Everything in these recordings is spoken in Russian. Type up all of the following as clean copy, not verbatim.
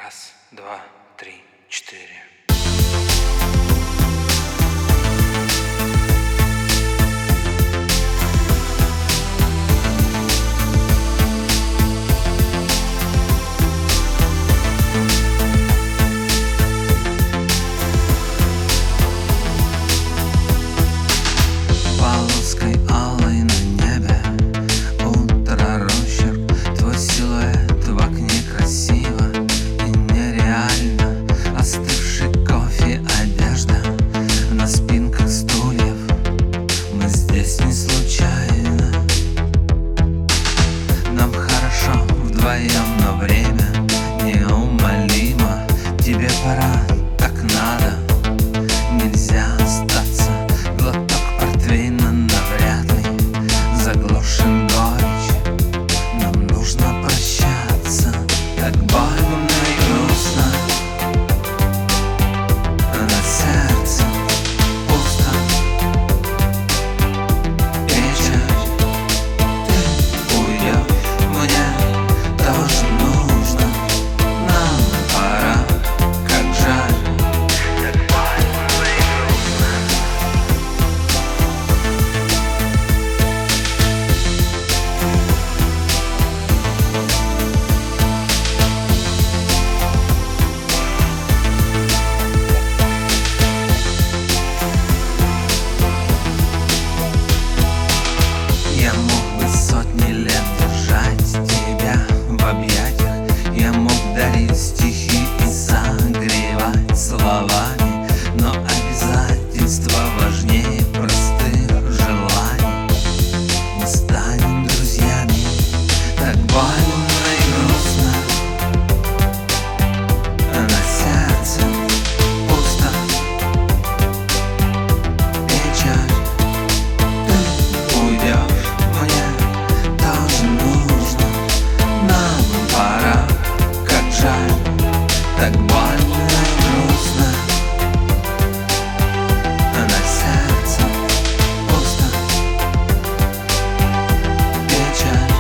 Раз, два, три, четыре. Полоской алой на небе утро рощерк. Твой силуэт в окне красиво и нереально. Остывший кофе, одежда на спинках стульев. Мы здесь не случайно. Нам хорошо вдвоем, но время неумолимо. Тебе пора, как надо. Нельзя остаться. Глоток портвейна навряд ли заглушит горечь. Нам нужно прощаться. Так больно и грустно. На сердце пусто. Печаль. Ты уйдешь, мне тоже нужно. Нам пора, как жаль. Так больно и грустно. Я мог бы сотни лет держать тебя в объятиях. Я мог дарить стихи и согревать словами. Но обязательства важнее простых желаний. Мы станем друзьями. Так больно и грустно. На сердце пусто. Печаль. Уйдешь, мне тоже нужно. Нам пора, как жаль. Так больно и грустно. На сердце пусто. Печаль.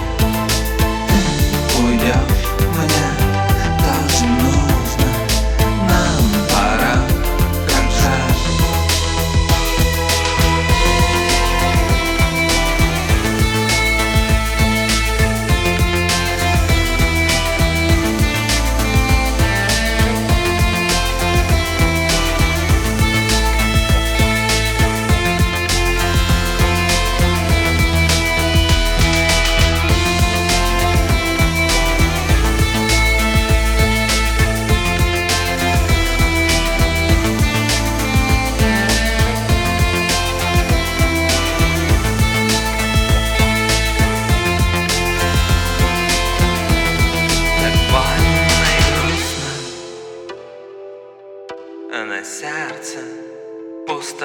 Уйдешь, мне тоже нужно. Нам пора, как жаль. На сердце пусто.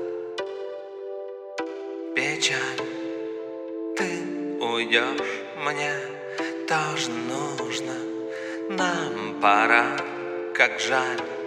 Печаль. Ты уйдешь, мне тоже нужно. Нам пора, как жаль.